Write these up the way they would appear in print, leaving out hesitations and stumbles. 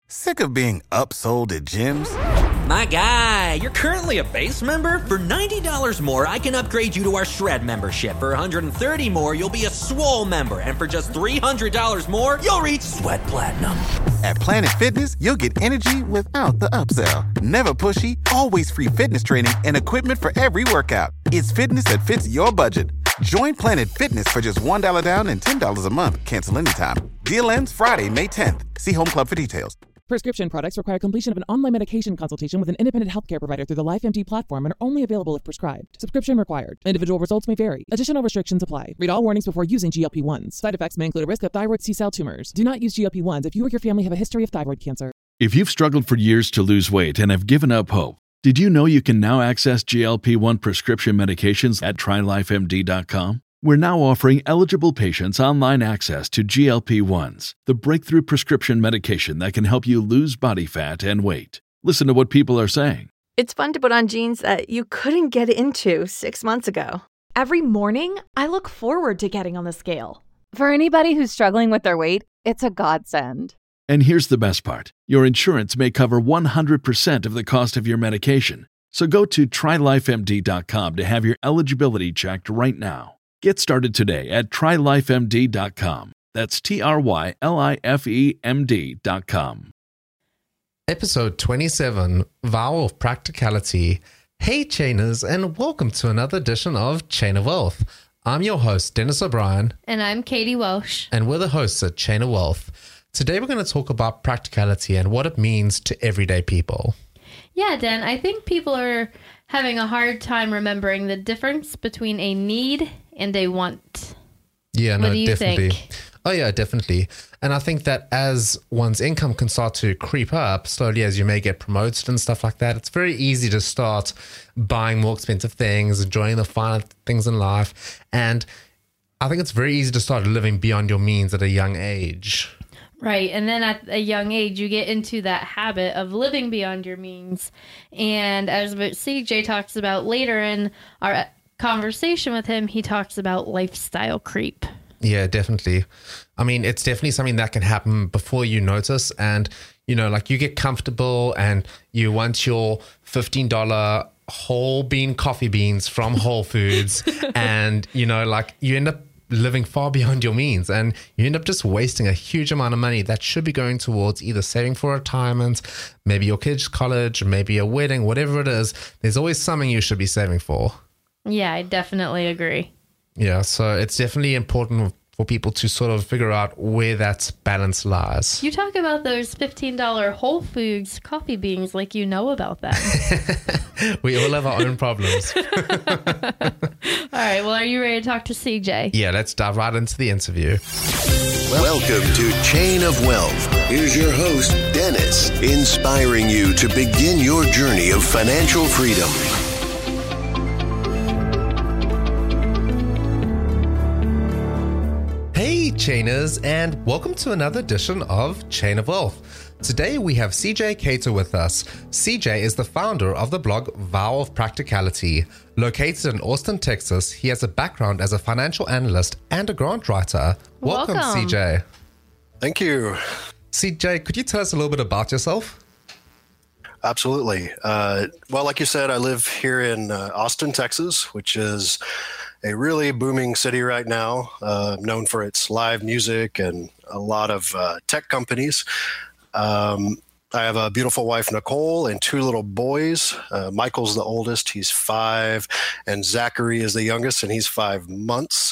Sick of being upsold at gyms? My guy, you're currently a base member? For $90 more, I can upgrade you to our Shred membership. For $130 more, you'll be a Swole member. And for just $300 more, you'll reach Sweat Platinum. At Planet Fitness, you'll get energy without the upsell. Never pushy, always free fitness training and equipment for every workout. It's fitness that fits your budget. Join Planet Fitness for just $1 down and $10 a month. Cancel anytime. Deal ends Friday, May 10th. See Home Club for details. Prescription products require completion of an online medication consultation with an independent healthcare provider through the LifeMD platform and are only available if prescribed. Subscription required. Individual results may vary. Additional restrictions apply. Read all warnings before using GLP-1s. Side effects may include a risk of thyroid C-cell tumors. Do not use GLP-1s if you or your family have a history of thyroid cancer. If you've struggled for years to lose weight and have given up hope, did you know you can now access GLP-1 prescription medications at TryLifeMD.com? We're now offering eligible patients online access to GLP-1s, the breakthrough prescription medication that can help you lose body fat and weight. Listen to what people are saying. It's fun to put on jeans that you couldn't get into 6 months ago. Every morning, I look forward to getting on the scale. For anybody who's struggling with their weight, it's a godsend. And here's the best part. Your insurance may cover 100% of the cost of your medication. So go to TryLifeMD.com to have your eligibility checked right now. Get started today at TryLifeMD.com. That's TryLifeMD.com. Episode 27, Vow of Practicality. Hey Chainers, and welcome to another edition of Chain of Wealth. I'm your host, Dennis O'Brien. And I'm Katie Welsh. And we're the hosts at Chain of Wealth. Today we're going to talk about practicality and what it means to everyday people. Yeah, Dan, I think people are having a hard time remembering the difference between a need and a want. Yeah, what do you definitely. think? Oh, yeah, definitely. And I think that as one's income can start to creep up slowly as you may get promoted and stuff like that, it's very easy to start buying more expensive things, enjoying the finer things in life. And I think it's very easy to start living beyond your means at a young age. Right. And then at a young age, you get into that habit of living beyond your means. And as CJ talks about later in our conversation with him, he talks about lifestyle creep. Yeah, definitely. I mean, it's definitely something that can happen before you notice. And, you know, like you get comfortable and you want your $15 whole bean coffee beans from Whole Foods. And, you know, like you end up living far beyond your means and you end up just wasting a huge amount of money that should be going towards either saving for retirement, maybe your kids' college, maybe a wedding, whatever it is. There's always something you should be saving for. Yeah, I definitely agree. Yeah, so it's definitely important for people to sort of figure out where that balance lies. You talk about those $15 Whole Foods coffee beans like you know about them. We all have our own problems. All right, well, are you ready to talk to CJ? Yeah, let's dive right into the interview. Welcome to Chain of Wealth. Here's your host, Dennis, inspiring you to begin your journey of financial freedom. Hey Chainers, and welcome to another edition of Chain of Wealth. Today we have CJ Cater with us. CJ is the founder of the blog Vow of Practicality. Located in Austin, Texas, he has a background as a financial analyst and a grant writer. Welcome. CJ. Thank you. CJ, could you tell us a little bit about yourself? Absolutely. Well, like you said, I live here in Austin, Texas, which is a really booming city right now, known for its live music and a lot of tech companies. I have a beautiful wife, Nicole, and two little boys. Michael's the oldest, he's 5, and Zachary is the youngest, and he's 5 months.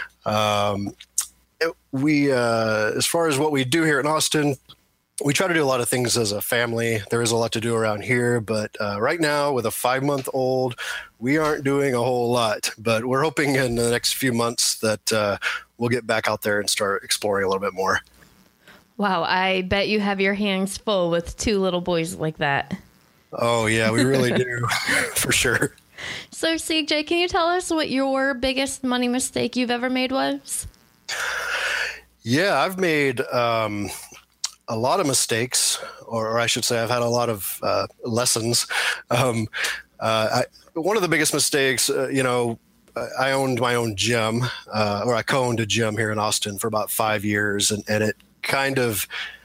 We, as far as what we do here in Austin, we try to do a lot of things as a family. There is a lot to do around here, but right now with a 5-month-old, we aren't doing a whole lot. But we're hoping in the next few months that we'll get back out there and start exploring a little bit more. Wow, I bet you have your hands full with 2 little boys like that. Oh, yeah, we really do, for sure. So, CJ, can you tell us what your biggest money mistake you've ever made was? Yeah, I've made a lot of mistakes, or I should say I've had a lot of lessons. One of the biggest mistakes, I owned my own gym, or I co-owned a gym here in Austin for about 5 years, and it kind of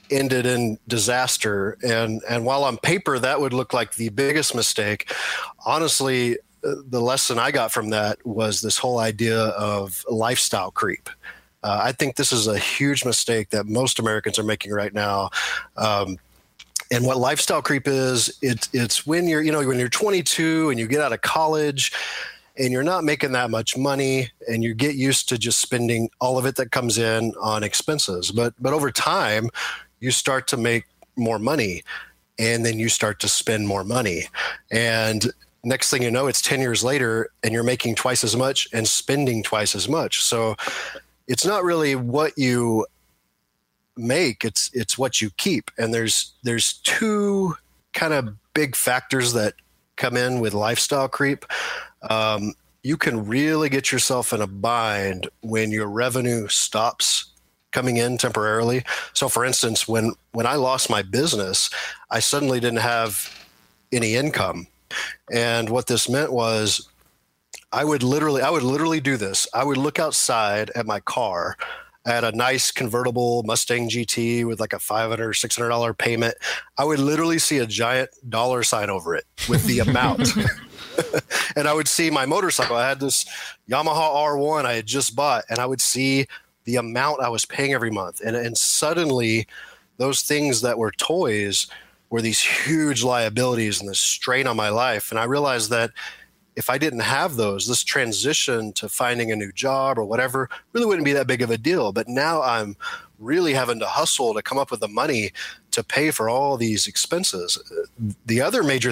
ended in disaster. And while on paper that would look like the biggest mistake, honestly, the lesson I got from that was this whole idea of lifestyle creep. I think this is a huge mistake that most Americans are making right now. And what lifestyle creep is, it's when you're 22 and you get out of college and you're not making that much money and you get used to just spending all of it that comes in on expenses. But over time, you start to make more money and then you start to spend more money. And next thing you know, it's 10 years later and you're making twice as much and spending twice as much. So it's not really what you make, it's what you keep. And there's two kind of big factors that come in with lifestyle creep. You can really get yourself in a bind when your revenue stops coming in temporarily. So for instance, when I lost my business, I suddenly didn't have any income. And what this meant was I would literally do this. I would look outside at my car. I had a nice convertible Mustang GT with like a $500 or $600 payment. I would literally see a giant dollar sign over it with the amount. And I would see my motorcycle. I had this Yamaha R1 I had just bought, and I would see the amount I was paying every month. And suddenly those things that were toys were these huge liabilities and this strain on my life. And I realized that if I didn't have those, this transition to finding a new job or whatever really wouldn't be that big of a deal. But now I'm really having to hustle to come up with the money to pay for all these expenses. The other major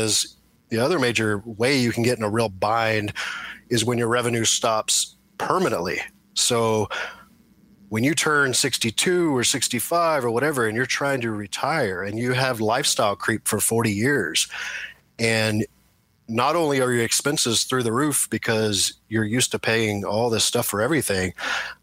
way you can get in a real bind is when your revenue stops permanently. So when you turn 62 or 65 or whatever, and you're trying to retire and you have lifestyle creep for 40 years, and not only are your expenses through the roof because you're used to paying all this stuff for everything,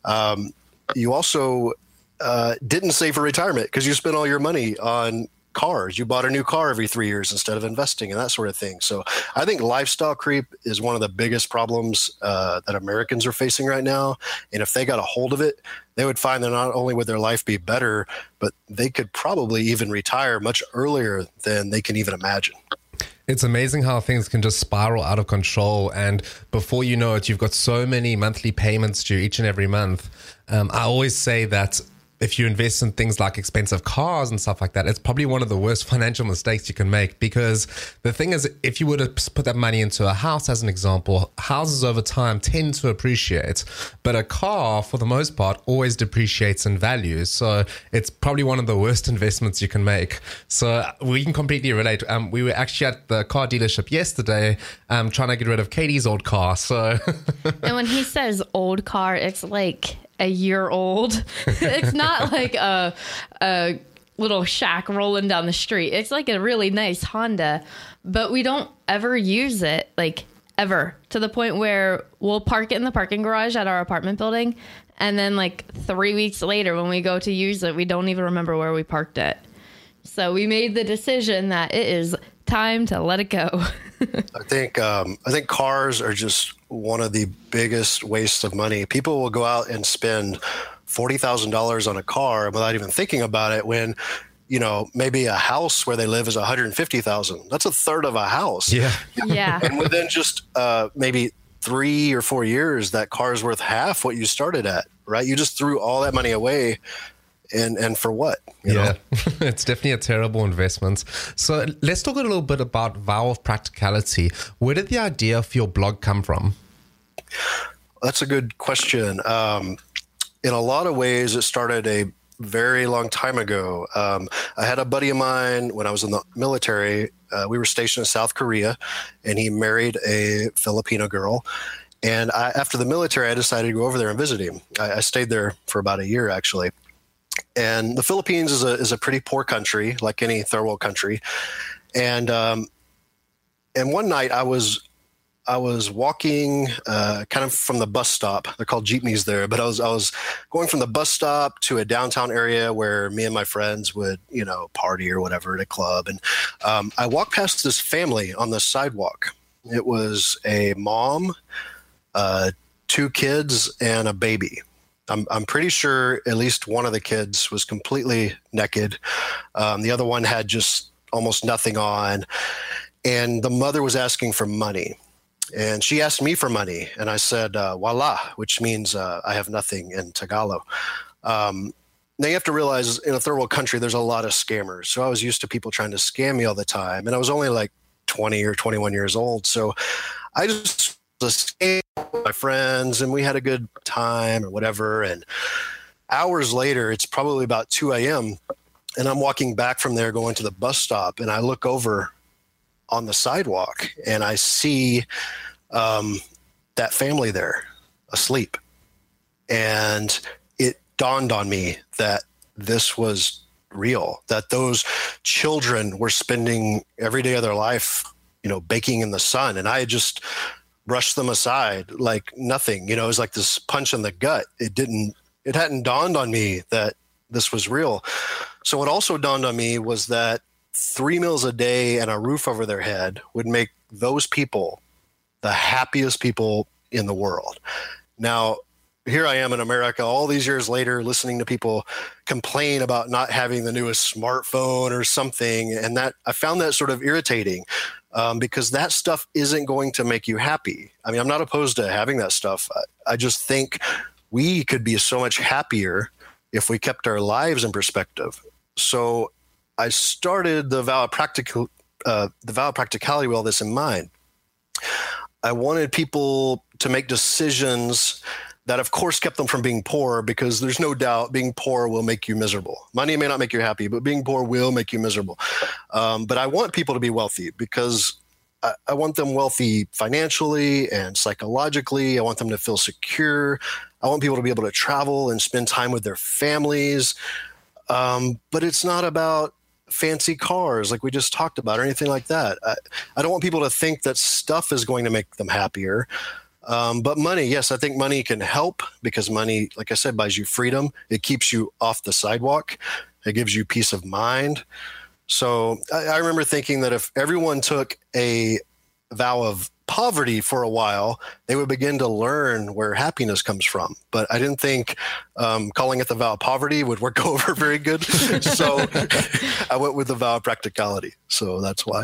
you also didn't save for retirement because you spent all your money on cars. You bought a new car every 3 years instead of investing and that sort of thing. So I think lifestyle creep is one of the biggest problems that Americans are facing right now. And if they got a hold of it, they would find that not only would their life be better, but they could probably even retire much earlier than they can even imagine. It's amazing how things can just spiral out of control. And before you know it, you've got so many monthly payments due each and every month. I always say that if you invest in things like expensive cars and stuff like that, it's probably one of the worst financial mistakes you can make, because the thing is, if you were to put that money into a house, as an example, houses over time tend to appreciate, but a car, for the most part, always depreciates in value. So it's probably one of the worst investments you can make. So we can completely relate. We were actually at the car dealership yesterday trying to get rid of Katie's old car. So and when he says old car, it's like a year old. It's not like a little shack rolling down the street. It's like a really nice Honda, but we don't ever use it, like ever, to the point where we'll park it in the parking garage at our apartment building, and then like 3 weeks later when we go to use it, we don't even remember where we parked it. So we made the decision that it is time to let it go. I think cars are just one of the biggest wastes of money. People will go out and spend $40,000 on a car without even thinking about it, when, you know, maybe a house where they live is $150,000. That's a third of a house. Yeah. Yeah. And within just maybe 3 or 4 years, that car is worth half what you started at, right? You just threw all that money away. And for what? You know? It's definitely a terrible investment. So let's talk a little bit about Vow of Practicality. Where did the idea for your blog come from? That's a good question. In a lot of ways, it started a very long time ago. I had a buddy of mine when I was in the military. We were stationed in South Korea, and he married a Filipino girl. And after the military, I decided to go over there and visit him. I stayed there for about a year, actually. And the Philippines is a pretty poor country, like any third world country. And one night I was walking kind of from the bus stop. They're called jeepneys there, but I was going from the bus stop to a downtown area where me and my friends would, you know, party or whatever at a club. And I walked past this family on the sidewalk. It was a mom, 2 kids, and a baby. I'm pretty sure at least one of the kids was completely naked. The other one had just almost nothing on. And the mother was asking for money. And she asked me for money. And I said, wala, which means I have nothing in Tagalog. Now you have to realize in a third world country, there's a lot of scammers. So I was used to people trying to scam me all the time. And I was only like 20 or 21 years old. So I just was with my friends and we had a good time or whatever. And hours later, it's probably about 2 a.m. and I'm walking back from there going to the bus stop. And I look over on the sidewalk and I see that family there asleep. And it dawned on me that this was real, that those children were spending every day of their life, baking in the sun. And I had just brushed them aside like nothing. It was like this punch in the gut. It hadn't dawned on me that this was real. So what also dawned on me was that 3 meals a day and a roof over their head would make those people the happiest people in the world. Now, here I am in America all these years later, listening to people complain about not having the newest smartphone or something. And that I found that sort of irritating because that stuff isn't going to make you happy. I mean, I'm not opposed to having that stuff. I just think we could be so much happier if we kept our lives in perspective. So I started the vow of practicality with all this in mind. I wanted people to make decisions that, of course, kept them from being poor, because there's no doubt being poor will make you miserable. Money may not make you happy, but being poor will make you miserable. But I want people to be wealthy because I want them wealthy financially and psychologically. I want them to feel secure. I want people to be able to travel and spend time with their families. But it's not about fancy cars like we just talked about or anything like that. I don't want people to think that stuff is going to make them happier. But money, yes, I think money can help because money, like I said, buys you freedom. It keeps you off the sidewalk. It gives you peace of mind. So I remember thinking that if everyone took a vow of poverty for a while, they would begin to learn where happiness comes from. But I didn't think calling it the vow of poverty would work over very good. So I went with the vow of practicality. So that's why.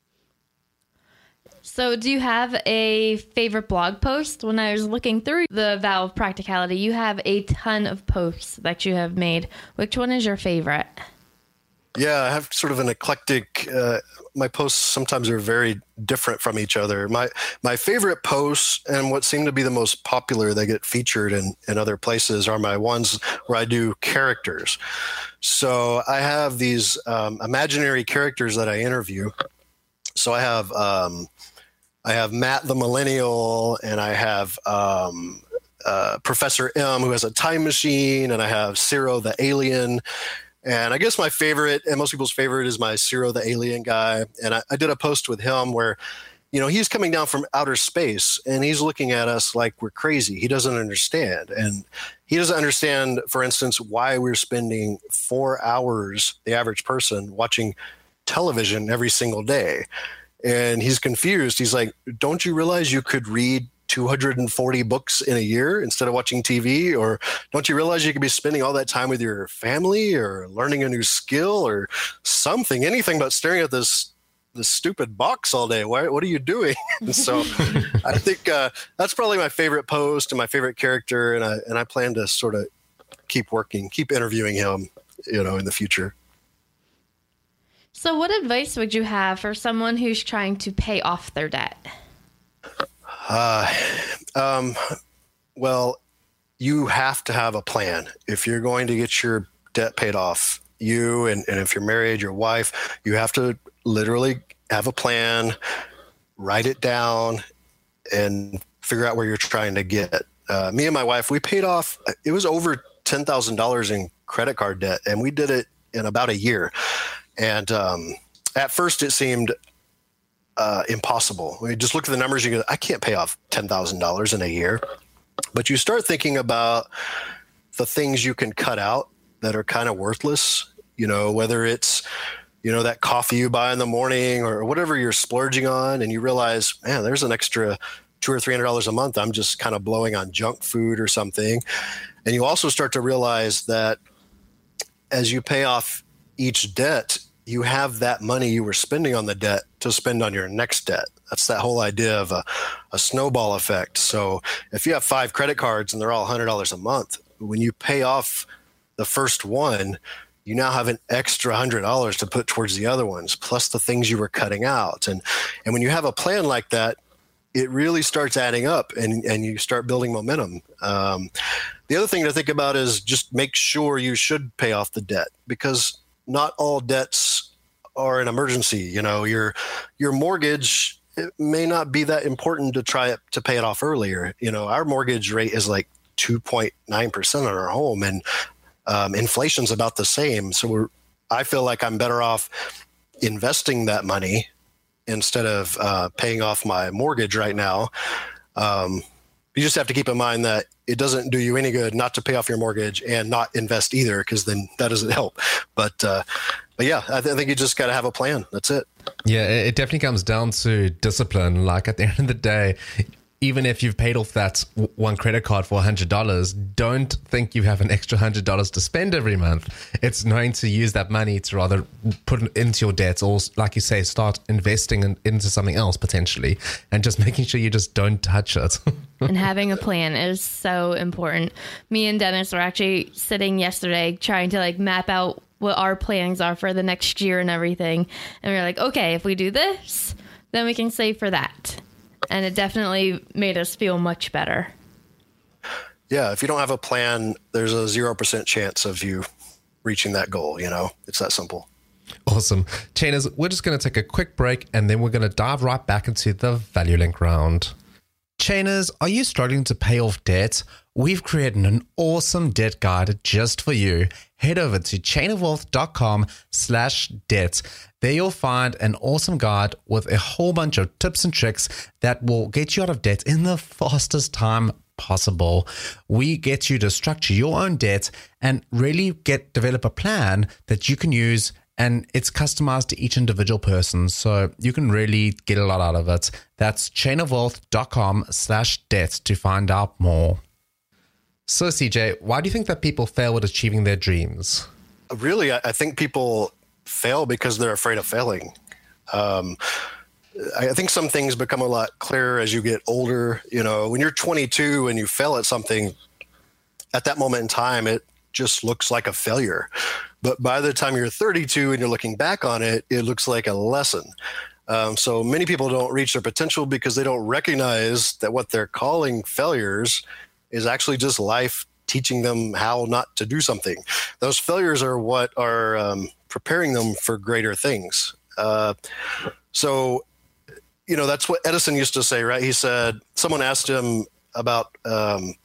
So do you have a favorite blog post? When I was looking through the vow of practicality, you have a ton of posts that you have made. Which one is your favorite? Yeah, I have sort of an eclectic, my posts sometimes are very different from each other. My favorite posts and what seem to be the most popular, they get featured in other places, are my ones where I do characters. So I have these imaginary characters that I interview. So I have Matt the Millennial, and I have Professor M, who has a time machine, and I have Ciro the Alien. And I guess my favorite, and most people's favorite, is my Ciro the Alien guy. And I did a post with him where, he's coming down from outer space, and he's looking at us like we're crazy. He doesn't understand. And he doesn't understand, for instance, why we're spending 4 hours, the average person, watching television every single day. And he's confused. He's like, don't you realize you could read 240 books in a year instead of watching TV? Or don't you realize you could be spending all that time with your family or learning a new skill or something, anything but staring at this stupid box all day? What are you doing? So I think that's probably my favorite post and my favorite character. And I plan to sort of keep interviewing him, in the future. So what advice would you have for someone who's trying to pay off their debt? Well, you have to have a plan. If you're going to get your debt paid off, and if you're married, your wife, you have to literally have a plan, write it down, and figure out where you're trying to get. Me and my wife, we paid off, it was over $10,000 in credit card debt, and we did it in about a year. And at first it seemed impossible. When you just look at the numbers, you go, I can't pay off $10,000 in a year. But you start thinking about the things you can cut out that are kind of worthless, whether it's, that coffee you buy in the morning or whatever you're splurging on. And you realize, man, there's an extra $200 or $300 a month I'm just kind of blowing on junk food or something. And you also start to realize that as you pay off each debt, you have that money you were spending on the debt to spend on your next debt. That's that whole idea of a snowball effect. So if you have 5 credit cards and they're all $100 a month, when you pay off the first one, you now have an extra $100 to put towards the other ones, plus the things you were cutting out. And when you have a plan like that, it really starts adding up and you start building momentum. The other thing to think about is just make sure you should pay off the debt, because not all debts are an emergency. You know, your mortgage, it may not be that important to try to pay it off earlier. You know, our mortgage rate is like 2.9% on our home, and inflation's about the same. So I feel like I'm better off investing that money instead of paying off my mortgage right now. You just have to keep in mind that it doesn't do you any good not to pay off your mortgage and not invest either, because then that doesn't help. But yeah, I think you just got to have a plan. That's it. Yeah, it definitely comes down to discipline. Like at the end of the day, even if you've paid off that one credit card for $100, don't think you have an extra $100 to spend every month. It's knowing to use that money to rather put it into your debts, or like you say, start investing into something else potentially, and just making sure you just don't touch it. And having a plan is so important. Me and Dennis were actually sitting yesterday trying to like map out what our plans are for the next year and everything. And we were like, okay, if we do this, then we can save for that. And it definitely made us feel much better. Yeah, if you don't have a plan, there's a 0% chance of you reaching that goal, you know? It's that simple. Awesome. Chainers, we're just going to take a quick break, and then we're going to dive right back into the Value Link round. Chainers, are you struggling to pay off debt? We've created an awesome debt guide just for you. Head over to chainofwealth.com/debt. There you'll find an awesome guide with a whole bunch of tips and tricks that will get you out of debt in the fastest time possible. We get you to structure your own debt and really develop a plan that you can use, and it's customized to each individual person, so you can really get a lot out of it. That's chainofwealth.com/debt to find out more. So CJ, why do you think that people fail with achieving their dreams? Really, I think people fail because they're afraid of failing. I think some things become a lot clearer as you get older. You know, when you're 22 and you fail at something, at that moment in time, it just looks like a failure. But by the time you're 32 and you're looking back on it, it looks like a lesson. So many people don't reach their potential because they don't recognize that what they're calling failures is actually just life teaching them how not to do something. Those failures are what are preparing them for greater things. So, you know, that's what Edison used to say, right? He said, someone asked him about the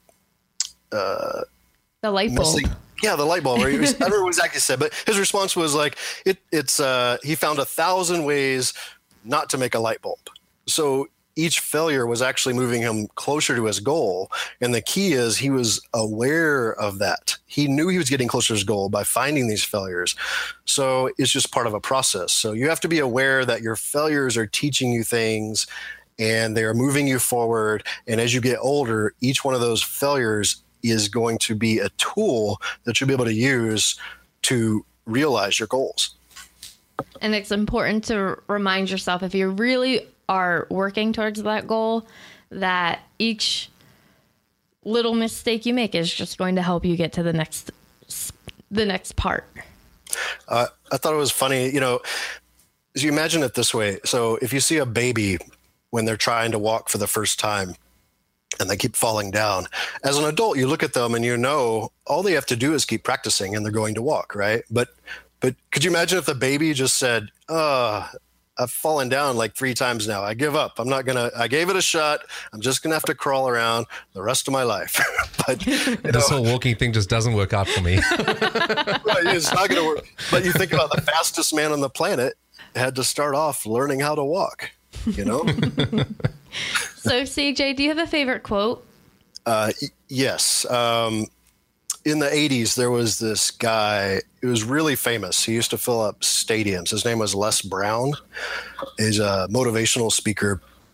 light bulb. Yeah, the light bulb. I don't remember what exactly he said, but his response was like, he found 1,000 ways not to make a light bulb. So each failure was actually moving him closer to his goal. And the key is he was aware of that. He knew he was getting closer to his goal by finding these failures. So it's just part of a process. So you have to be aware that your failures are teaching you things and they are moving you forward. And as you get older, each one of those failures is going to be a tool that you'll be able to use to realize your goals. And it's important to remind yourself, if you really are working towards that goal, that each little mistake you make is just going to help you get to the next part. I thought it was funny, you know, as you imagine it this way. So if you see a baby when they're trying to walk for the first time and they keep falling down, as an adult, you look at them and you know all they have to do is keep practicing and they're going to walk, right? But could you imagine if the baby just said, I've fallen down like 3 times now. I give up. I gave it a shot. I'm just going to have to crawl around the rest of my life. But this whole walking thing just doesn't work out for me. Right, it's not going to work. But you think about the fastest man on the planet had to start off learning how to walk, you know? So CJ, do you have a favorite quote? Yes. In the 80s, there was this guy. It was really famous. He used to fill up stadiums. His name was Les Brown. He's a motivational speaker.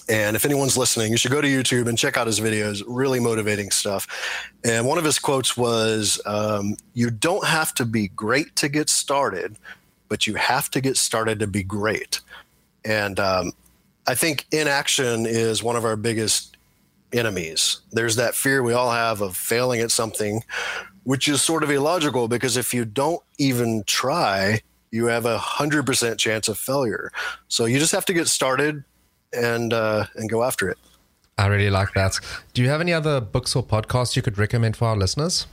And if anyone's listening, you should go to YouTube and check out his videos. Really motivating stuff. And one of his quotes was, you don't have to be great to get started, but you have to get started to be great. And I think inaction is one of our biggest enemies. There's that fear we all have of failing at something, which is sort of illogical, because if you don't even try, you have 100% chance of failure. So you just have to get started and go after it. I really like that. Do you have any other books or podcasts you could recommend for our listeners?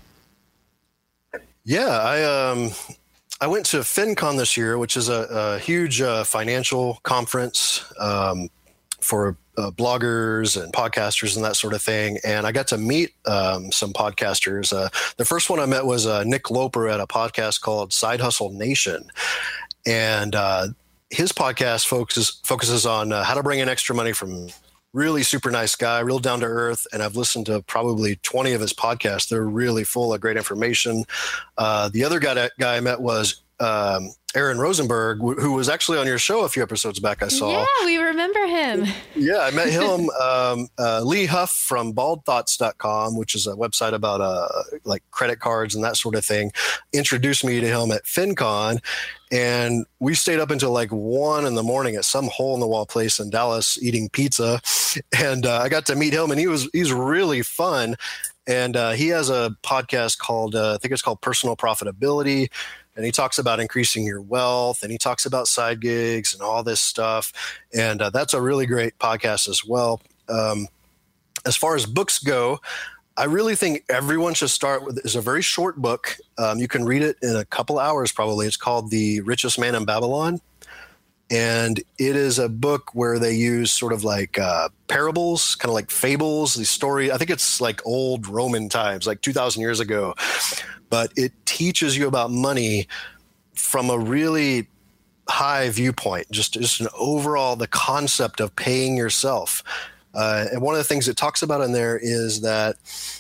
Yeah, I went to FinCon this year, which is a huge financial conference for bloggers and podcasters and that sort of thing. And I got to meet some podcasters. The first one I met was Nick Loper at a podcast called Side Hustle Nation. And his podcast focuses on how to bring in extra money from really super nice guy, real down to earth. And I've listened to probably 20 of his podcasts. They're really full of great information. The other guy I met was Aaron Rosenberg, who was actually on your show a few episodes back, I saw. Yeah, we remember him. Yeah, I met him. Lee Huff from baldthoughts.com, which is a website about like credit cards and that sort of thing, introduced me to him at FinCon. And we stayed up until like 1 a.m. at some hole in the wall place in Dallas eating pizza. And I got to meet him, and he's really fun. And he has a podcast called, I think it's called Personal Profitability. And he talks about increasing your wealth, and he talks about side gigs and all this stuff. And that's a really great podcast as well. As far as books go, I really think everyone should start with, it's a very short book. You can read it in a couple hours probably. It's called The Richest Man in Babylon. And it is a book where they use sort of like parables, kind of like fables, the story. I think it's like old Roman times, like 2,000 years ago. But it teaches you about money from a really high viewpoint, just an overall, the concept of paying yourself. And one of the things it talks about in there is that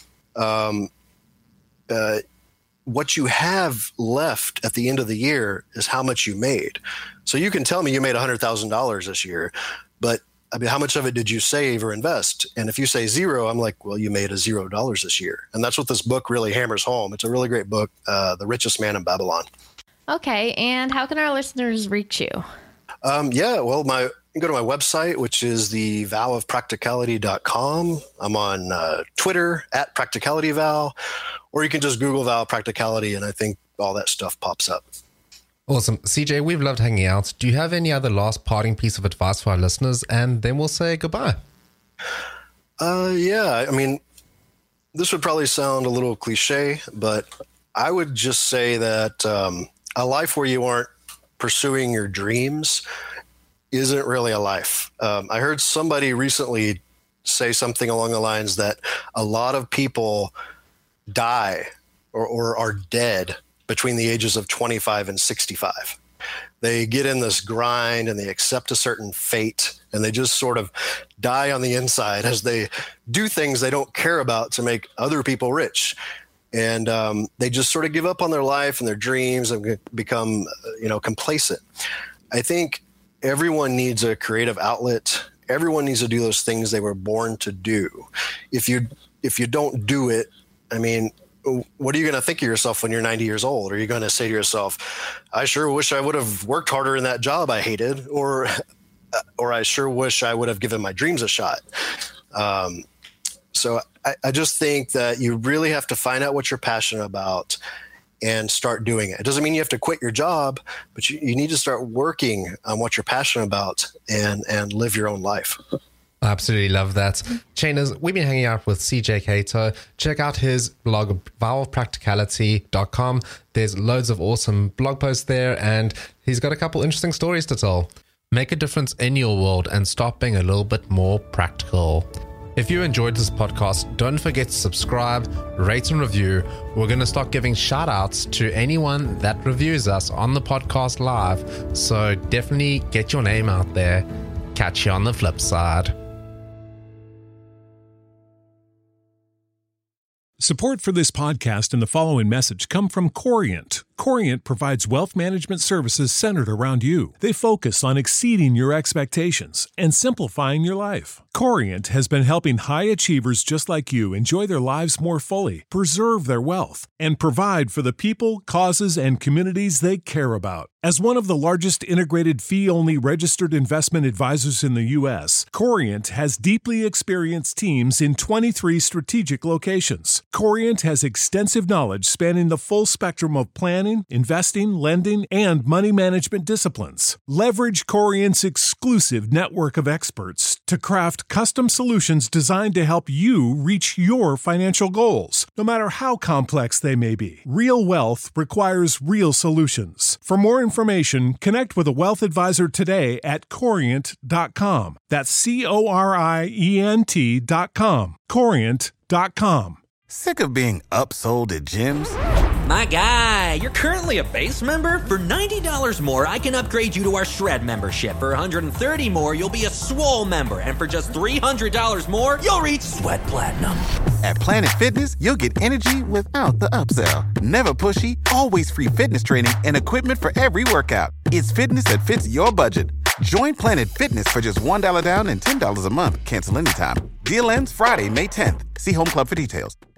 what you have left at the end of the year is how much you made. So you can tell me you made $100,000 this year, but I mean, how much of it did you save or invest? And if you say zero, I'm like, well, you made $0 this year. And that's what this book really hammers home. It's a really great book, The Richest Man in Babylon. Okay. And how can our listeners reach you? Yeah, well, you can go to my website, which is thevowofpracticality.com. I'm on Twitter at PracticalityVow, or you can just Google Vow Practicality, and I think all that stuff pops up. Awesome. CJ, we've loved hanging out. Do you have any other last parting piece of advice for our listeners? And then we'll say goodbye. Yeah, I mean, this would probably sound a little cliche, but I would just say that a life where you aren't pursuing your dreams isn't really a life. I heard somebody recently say something along the lines that a lot of people die or are dead between the ages of 25 and 65. They get in this grind and they accept a certain fate, and they just sort of die on the inside as they do things they don't care about to make other people rich. And they just sort of give up on their life and their dreams and become, complacent. I think everyone needs a creative outlet. Everyone needs to do those things they were born to do. If you don't do it, I mean, what are you going to think of yourself when you're 90 years old? Are you going to say to yourself, I sure wish I would have worked harder in that job I hated, or I sure wish I would have given my dreams a shot? So I just think that you really have to find out what you're passionate about and start doing it. It doesn't mean you have to quit your job, but you need to start working on what you're passionate about and live your own life. I absolutely love that. Chainers, we've been hanging out with CJ Cato. Check out his blog, vowofpracticality.com. There's loads of awesome blog posts there, and he's got a couple interesting stories to tell. Make a difference in your world and stop being a little bit more practical. If you enjoyed this podcast, don't forget to subscribe, rate and review. We're going to start giving shout outs to anyone that reviews us on the podcast live. So definitely get your name out there. Catch you on the flip side. Support for this podcast and the following message come from Corient. Corient provides wealth management services centered around you. They focus on exceeding your expectations and simplifying your life. Corient has been helping high achievers just like you enjoy their lives more fully, preserve their wealth, and provide for the people, causes, and communities they care about. As one of the largest integrated fee-only registered investment advisors in the U.S., Corient has deeply experienced teams in 23 strategic locations. Corient has extensive knowledge spanning the full spectrum of planning, investing, lending, and money management disciplines. Leverage Corient's exclusive network of experts to craft custom solutions designed to help you reach your financial goals, no matter how complex they may be. Real wealth requires real solutions. For more information, connect with a wealth advisor today at Corient.com. That's Corient.com. Corient.com. Sick of being upsold at gyms? My guy, you're currently a base member? For $90 more, I can upgrade you to our Shred membership. For $130 more, you'll be a Swole member. And for just $300 more, you'll reach Sweat Platinum. At Planet Fitness, you'll get energy without the upsell. Never pushy, always free fitness training and equipment for every workout. It's fitness that fits your budget. Join Planet Fitness for just $1 down and $10 a month. Cancel anytime. Deal ends Friday, May 10th. See Home Club for details.